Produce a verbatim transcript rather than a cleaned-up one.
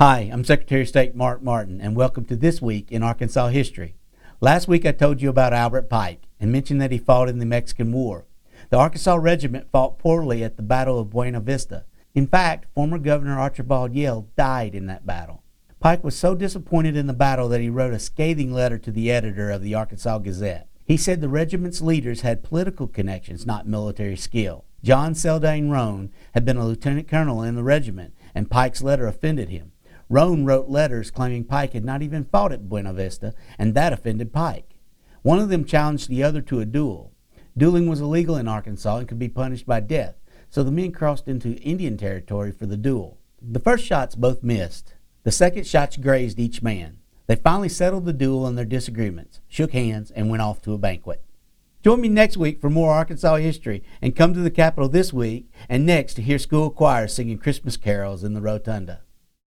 Hi, I'm Secretary of State Mark Martin, and welcome to This Week in Arkansas History. Last week I told you about Albert Pike and mentioned that he fought in the Mexican War. The Arkansas Regiment fought poorly at the Battle of Buena Vista. In fact, former Governor Archibald Yale died in that battle. Pike was so disappointed in the battle that he wrote a scathing letter to the editor of the Arkansas Gazette. He said the regiment's leaders had political connections, not military skill. John Seldane Roane had been a lieutenant colonel in the regiment, and Pike's letter offended him. Roane wrote letters claiming Pike had not even fought at Buena Vista, and that offended Pike. One of them challenged the other to a duel. Dueling was illegal in Arkansas and could be punished by death, so the men crossed into Indian territory for the duel. The first shots both missed. The second shots grazed each man. They finally settled the duel and their disagreements, shook hands, and went off to a banquet. Join me next week for more Arkansas history, and come to the Capitol this week and next to hear school choirs singing Christmas carols in the rotunda.